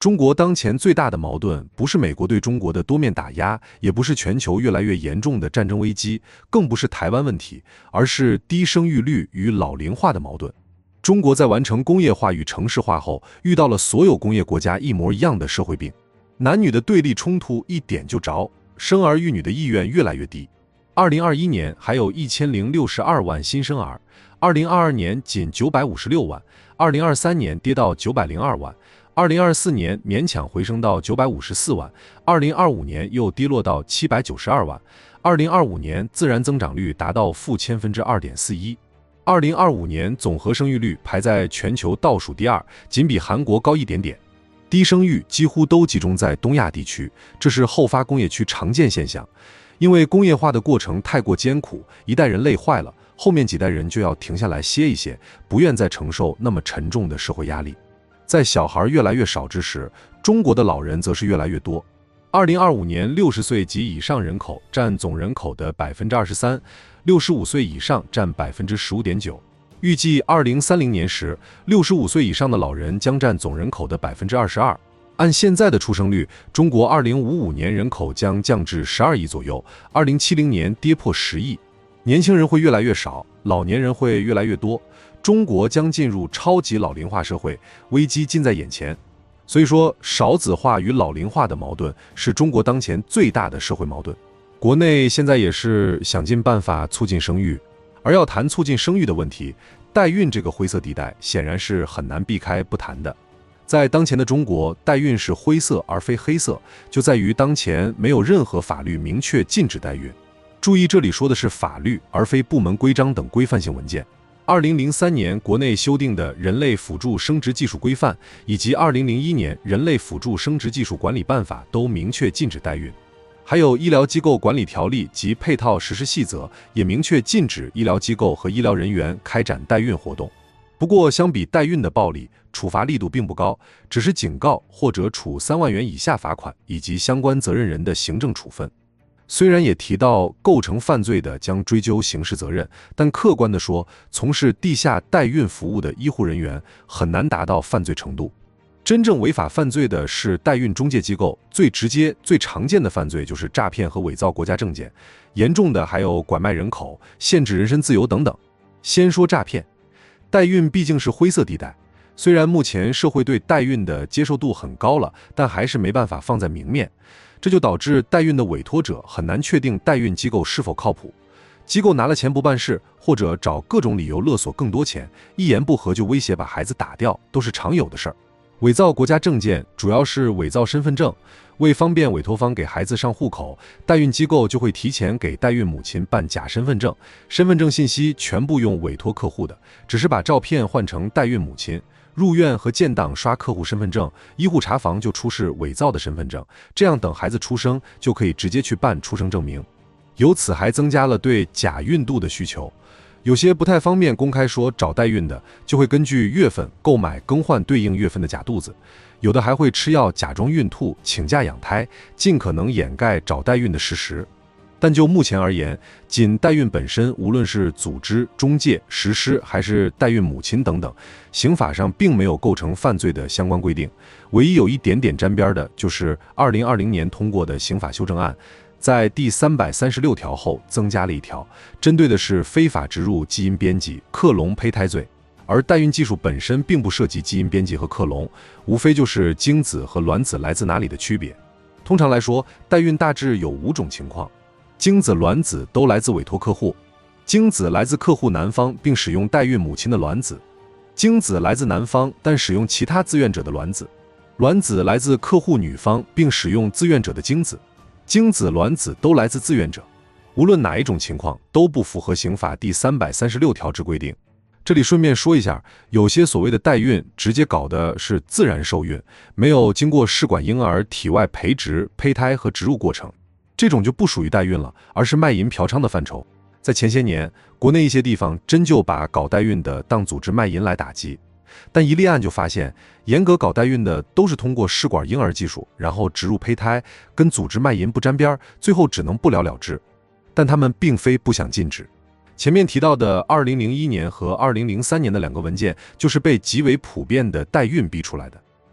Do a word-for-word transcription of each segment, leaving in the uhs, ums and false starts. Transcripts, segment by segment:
中国当前最大的矛盾，不是美国对中国的多面打压，也不是全球越来越严重的战争危机，更不是台湾问题，而是低生育率与老龄化的矛盾。中国在完成工业化与城市化后，遇到了所有工业国家一模一样的社会病，男女的对立冲突一点就着，生儿育女的意愿越来越低。二零二一年还有一千零六十二万新生儿，二零二二年仅九百五十六万，二零二三年跌到九百零二万，二零二四年勉强回升到九百五十四万，二零二五年又跌落到七百九十二万，二零二五年自然增长率达到负千分之二点四一，二零二五年总和生育率排在全球倒数第二，仅比韩国高一点点。低生育几乎都集中在东亚地区，这是后发工业区常见现象。因为工业化的过程太过艰苦，一代人累坏了，后面几代人就要停下来歇一歇，不愿再承受那么沉重的社会压力。在小孩越来越少之时，中国的老人则是越来越多。二零二五年六十岁及以上人口占总人口的 百分之二十三， 六十五岁以上占 百分之十五点九。预计二零三零年时，六十五岁以上的老人将占总人口的 百分之二十二。按现在的出生率，中国二零五五年人口将降至十二亿左右，二零七零年跌破十亿。年轻人会越来越少，老年人会越来越多，中国将进入超级老龄化社会，危机近在眼前。所以说，少子化与老龄化的矛盾是中国当前最大的社会矛盾。国内现在也是想尽办法促进生育，而要谈促进生育的问题，代孕这个灰色地带显然是很难避开不谈的。在当前的中国，代孕是灰色而非黑色，就在于当前没有任何法律明确禁止代孕。注意，这里说的是法律，而非部门规章等规范性文件。二零零三年国内修订的《人类辅助生殖技术规范》以及二零零一年《人类辅助生殖技术管理办法》都明确禁止代孕。还有《医疗机构管理条例》及配套实施细则也明确禁止医疗机构和医疗人员开展代孕活动。不过，相比代孕的暴力，处罚力度并不高，只是警告或者处三万元以下罚款以及相关责任人的行政处分。虽然也提到构成犯罪的将追究刑事责任，但客观地说，从事地下代孕服务的医护人员很难达到犯罪程度。真正违法犯罪的是代孕中介机构，最直接、最常见的犯罪就是诈骗和伪造国家证件，严重的还有拐卖人口、限制人身自由等等。先说诈骗，代孕毕竟是灰色地带，虽然目前社会对代孕的接受度很高了，但还是没办法放在明面。这就导致代孕的委托者很难确定代孕机构是否靠谱，机构拿了钱不办事，或者找各种理由勒索更多钱，一言不合就威胁把孩子打掉，都是常有的事儿。伪造国家证件主要是伪造身份证，为方便委托方给孩子上户口，代孕机构就会提前给代孕母亲办假身份证，身份证信息全部用委托客户的，只是把照片换成代孕母亲。入院和建档刷客户身份证，医护查房就出示伪造的身份证，这样等孩子出生就可以直接去办出生证明。由此还增加了对假孕肚的需求，有些不太方便公开说找代孕的，就会根据月份购买更换对应月份的假肚子，有的还会吃药假装孕吐，请假养胎，尽可能掩盖找代孕的事实。但就目前而言，仅代孕本身，无论是组织、中介、实施还是代孕母亲等等，刑法上并没有构成犯罪的相关规定。唯一有一点点沾边的就是二零二零年通过的刑法修正案，在第三百三十六条后增加了一条，针对的是非法植入基因编辑、克隆胚胎罪。而代孕技术本身并不涉及基因编辑和克隆，无非就是精子和卵子来自哪里的区别。通常来说，代孕大致有五种情况。精子、卵子都来自委托客户，精子来自客户男方并使用代孕母亲的卵子，精子来自男方但使用其他自愿者的卵子，卵子来自客户女方并使用自愿者的精子，精子、卵子都来自自愿者。无论哪一种情况都不符合刑法第三百三十六条之规定。这里顺便说一下，有些所谓的代孕直接搞的是自然受孕，没有经过试管婴儿体外培植、胚胎和植入过程，这种就不属于代孕了，而是卖淫嫖娼的范畴。在前些年，国内一些地方真就把搞代孕的当组织卖淫来打击，但一立案就发现，严格搞代孕的都是通过试管婴儿技术，然后植入胚胎，跟组织卖淫不沾边，最后只能不了了之。但他们并非不想禁止。前面提到的二零零一年和二零零三年的两个文件，就是被极为普遍的代孕逼出来的。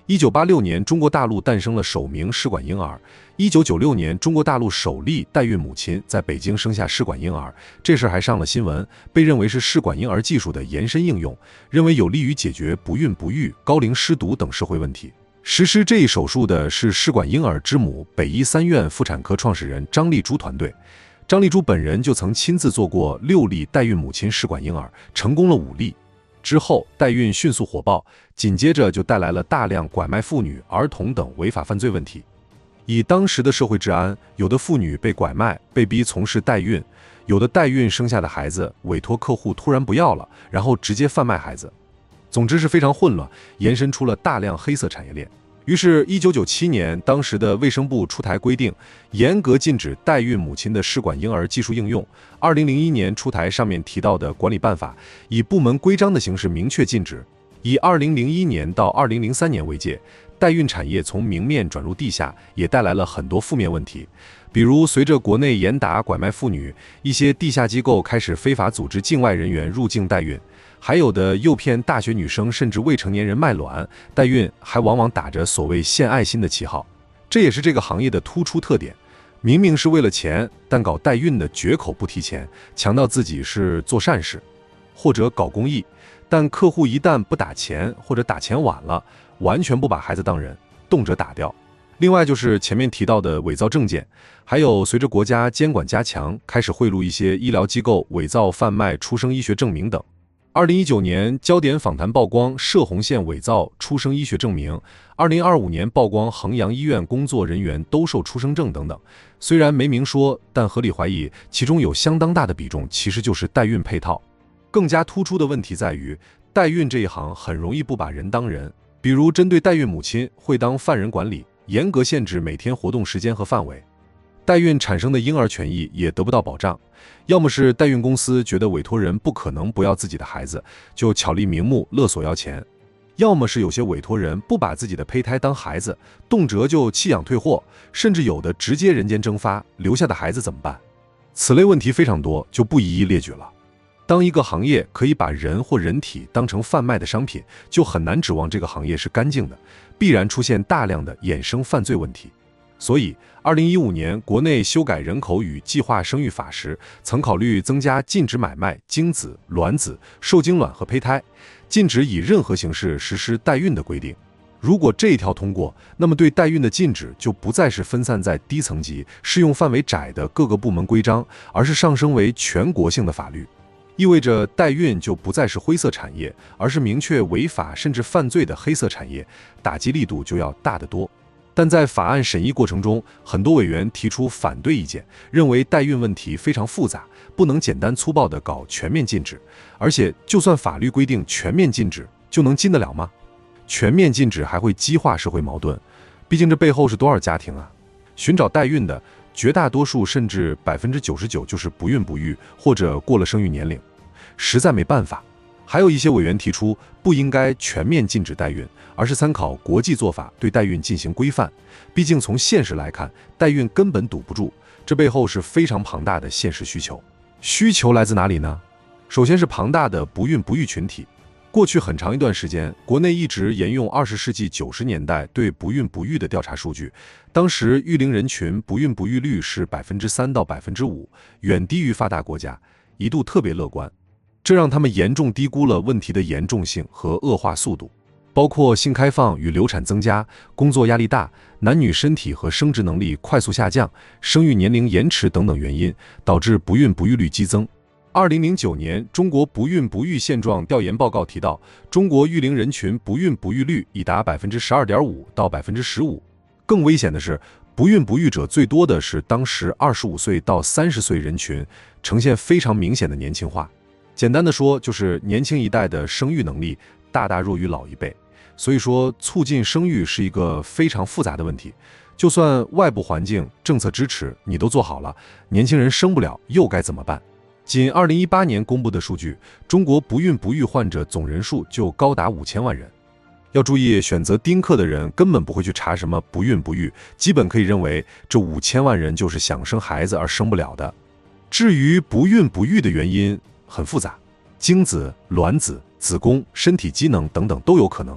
一九八六年，中国大陆诞生了首名试管婴儿。一九九六年，中国大陆首例代孕母亲在北京生下试管婴儿，这事还上了新闻，被认为是试管婴儿技术的延伸应用，认为有利于解决不孕不育、高龄失独等社会问题。实施这一手术的是试管婴儿之母北医三院妇产科创始人张丽珠团队。张丽珠本人就曾亲自做过六例代孕母亲试管婴儿，成功了五例。之后，代孕迅速火爆，紧接着就带来了大量拐卖妇女、儿童等违法犯罪问题。以当时的社会治安，有的妇女被拐卖，被逼从事代孕；有的代孕生下的孩子委托客户突然不要了，然后直接贩卖孩子。总之是非常混乱，延伸出了大量黑色产业链。于是一九九七年，当时的卫生部出台规定，严格禁止代孕母亲的试管婴儿技术应用。二零零一年出台上面提到的管理办法，以部门规章的形式明确禁止。以二零零一年到二零零三年为界，代孕产业从明面转入地下，也带来了很多负面问题。比如，随着国内严打拐卖妇女，一些地下机构开始非法组织境外人员入境代孕，还有的诱骗大学女生甚至未成年人卖卵，代孕还往往打着所谓献爱心的旗号，这也是这个行业的突出特点。明明是为了钱，但搞代孕的绝口不提钱，强调自己是做善事或者搞公益，但客户一旦不打钱或者打钱晚了，完全不把孩子当人，动辄打掉。另外就是前面提到的伪造证件，还有随着国家监管加强，开始贿赂一些医疗机构伪造贩卖出生医学证明等。二零一九年焦点访谈曝光涉洪县伪造出生医学证明，二零二五年曝光衡阳医院工作人员兜售出生证等等。虽然没明说，但合理怀疑其中有相当大的比重其实就是代孕配套。更加突出的问题在于，代孕这一行很容易不把人当人，比如针对代孕母亲会当犯人管理，严格限制每天活动时间和范围，代孕产生的婴儿权益也得不到保障。要么是代孕公司觉得委托人不可能不要自己的孩子，就巧立名目勒索要钱；要么是有些委托人不把自己的胚胎当孩子，动辄就弃养退货，甚至有的直接人间蒸发，留下的孩子怎么办？此类问题非常多，就不一一列举了。当一个行业可以把人或人体当成贩卖的商品，就很难指望这个行业是干净的，必然出现大量的衍生犯罪问题。所以二零一五年国内修改人口与计划生育法时，曾考虑增加禁止买卖精子、卵子、受精卵和胚胎，禁止以任何形式实施代孕的规定。如果这一条通过，那么对代孕的禁止就不再是分散在低层级、适用范围窄的各个部门规章，而是上升为全国性的法律，意味着代孕就不再是灰色产业，而是明确违法甚至犯罪的黑色产业，打击力度就要大得多。但在法案审议过程中，很多委员提出反对意见，认为代孕问题非常复杂，不能简单粗暴地搞全面禁止，而且就算法律规定全面禁止，就能禁得了吗？全面禁止还会激化社会矛盾，毕竟这背后是多少家庭啊？寻找代孕的绝大多数甚至百分之九十九就是不孕不育或者过了生育年龄，实在没办法。还有一些委员提出，不应该全面禁止代孕，而是参考国际做法对代孕进行规范。毕竟从现实来看，代孕根本堵不住，这背后是非常庞大的现实需求。需求来自哪里呢？首先是庞大的不孕不育群体。过去很长一段时间，国内一直沿用二十世纪九十年代对不孕不育的调查数据，当时育龄人群不孕不育率是百分之三到百分之五，远低于发达国家，一度特别乐观。这让他们严重低估了问题的严重性和恶化速度，包括性开放与流产增加、工作压力大、男女身体和生殖能力快速下降、生育年龄延迟等等原因，导致不孕不育率激增。二零零九年中国不孕不育现状调研报告提到，中国育龄人群不孕不育率已达 百分之十二点五 到 百分之十五。更危险的是，不孕不育者最多的是当时二十五岁到三十岁人群，呈现非常明显的年轻化。简单的说，就是年轻一代的生育能力大大弱于老一辈，所以说促进生育是一个非常复杂的问题。就算外部环境、政策支持你都做好了，年轻人生不了又该怎么办？仅二零一八年公布的数据，中国不孕不育患者总人数就高达五千万人。要注意，选择丁克的人根本不会去查什么不孕不育，基本可以认为这五千万人就是想生孩子而生不了的。至于不孕不育的原因，很复杂，精子、卵子、子宫、身体机能等等都有可能，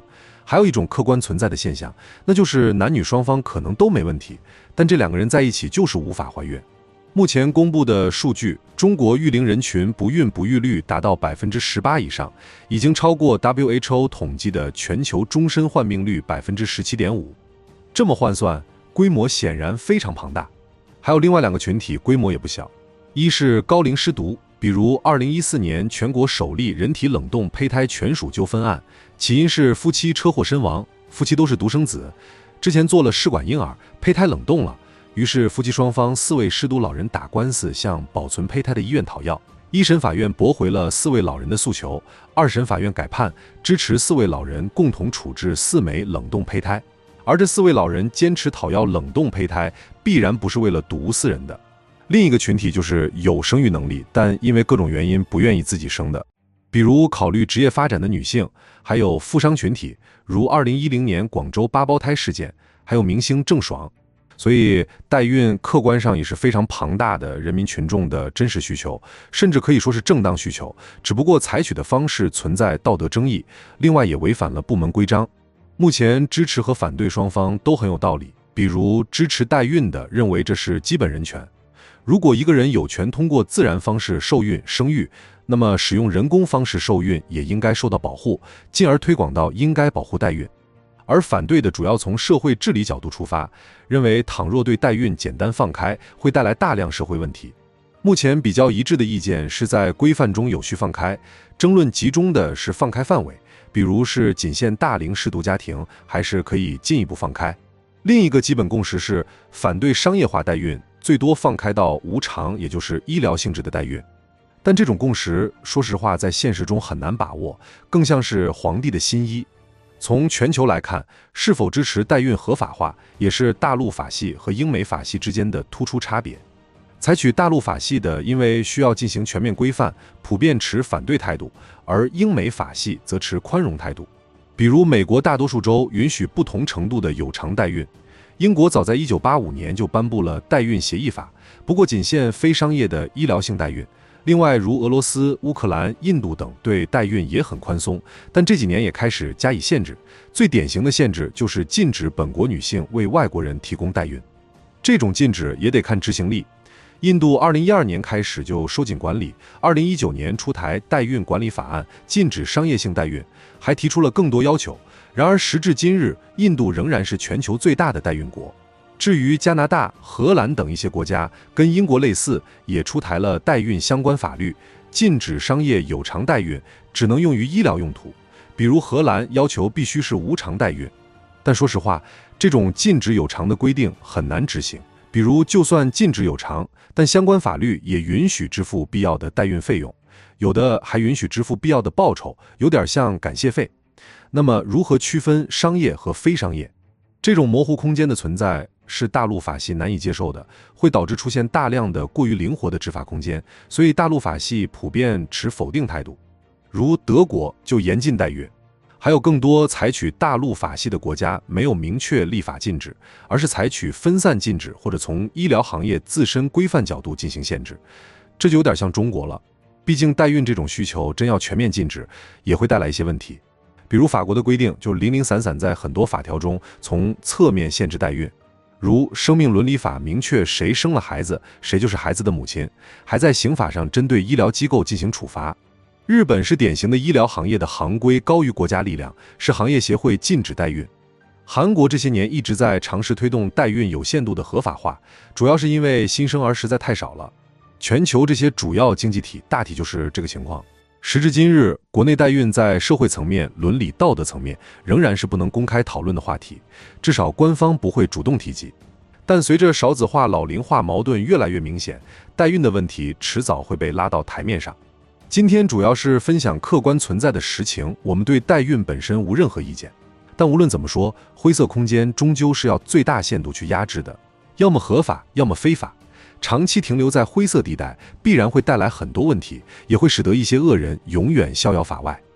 还有一种客观存在的现象，那就是男女双方可能都没问题，但这两个人在一起就是无法怀孕。目前公布的数据，中国育龄人群不孕不育率达到 百分之十八 以上，已经超过 W H O 统计的全球终身患病率 百分之十七点五。这么换算，规模显然非常庞大。还有另外两个群体规模也不小，一是高龄失独，比如二零一四年全国首例人体冷冻胚胎权属纠纷案，起因是夫妻车祸身亡，夫妻都是独生子，之前做了试管婴儿，胚胎冷冻了，于是夫妻双方四位失独老人打官司向保存胚胎的医院讨要，一审法院驳回了四位老人的诉求，二审法院改判支持四位老人共同处置四枚冷冻胚胎，而这四位老人坚持讨要冷冻胚胎，必然不是为了毒死人的。另一个群体就是有生育能力，但因为各种原因不愿意自己生的，比如考虑职业发展的女性，还有富商群体，如二零一零年广州八胞胎事件，还有明星郑爽。所以代孕客观上也是非常庞大的人民群众的真实需求，甚至可以说是正当需求，只不过采取的方式存在道德争议，另外也违反了部门规章。目前支持和反对双方都很有道理，比如支持代孕的认为这是基本人权，如果一个人有权通过自然方式受孕生育，那么使用人工方式受孕也应该受到保护，进而推广到应该保护代孕。而反对的主要从社会治理角度出发，认为倘若对代孕简单放开，会带来大量社会问题。目前比较一致的意见是在规范中有序放开，争论集中的是放开范围，比如是仅限大龄失独家庭，还是可以进一步放开。另一个基本共识是反对商业化代孕，最多放开到无偿，也就是医疗性质的代孕。但这种共识，说实话在现实中很难把握，更像是皇帝的新衣。从全球来看，是否支持代孕合法化，也是大陆法系和英美法系之间的突出差别。采取大陆法系的，因为需要进行全面规范，普遍持反对态度，而英美法系则持宽容态度。比如美国大多数州允许不同程度的有偿代孕，英国早在一九八五年就颁布了代孕协议法，不过仅限非商业的医疗性代孕。另外，如俄罗斯、乌克兰、印度等对代孕也很宽松，但这几年也开始加以限制。最典型的限制就是禁止本国女性为外国人提供代孕。这种禁止也得看执行力。印度二零一二年开始就收紧管理，二零一九年出台代孕管理法案，禁止商业性代孕，还提出了更多要求。然而时至今日，印度仍然是全球最大的代孕国。至于加拿大、荷兰等一些国家，跟英国类似，也出台了代孕相关法律，禁止商业有偿代孕，只能用于医疗用途。比如荷兰要求必须是无偿代孕，但说实话，这种禁止有偿的规定很难执行。比如，就算禁止有偿，但相关法律也允许支付必要的代孕费用，有的还允许支付必要的报酬，有点像感谢费。那么，如何区分商业和非商业？这种模糊空间的存在是大陆法系难以接受的，会导致出现大量的过于灵活的执法空间，所以大陆法系普遍持否定态度。如德国就严禁代孕，还有更多采取大陆法系的国家没有明确立法禁止，而是采取分散禁止或者从医疗行业自身规范角度进行限制，这就有点像中国了。毕竟代孕这种需求真要全面禁止，也会带来一些问题。比如法国的规定就零零散散在很多法条中从侧面限制代孕，如生命伦理法明确谁生了孩子，谁就是孩子的母亲，还在刑法上针对医疗机构进行处罚。日本是典型的医疗行业的行规高于国家力量，是行业协会禁止代孕。韩国这些年一直在尝试推动代孕有限度的合法化，主要是因为新生儿实在太少了。全球这些主要经济体大体就是这个情况。时至今日，国内代孕在社会层面、伦理道德层面仍然是不能公开讨论的话题，至少官方不会主动提及。但随着少子化、老龄化矛盾越来越明显，代孕的问题迟早会被拉到台面上。今天主要是分享客观存在的实情，我们对代孕本身无任何意见。但无论怎么说，灰色空间终究是要最大限度去压制的，要么合法，要么非法。长期停留在灰色地带，必然会带来很多问题，也会使得一些恶人永远逍遥法外。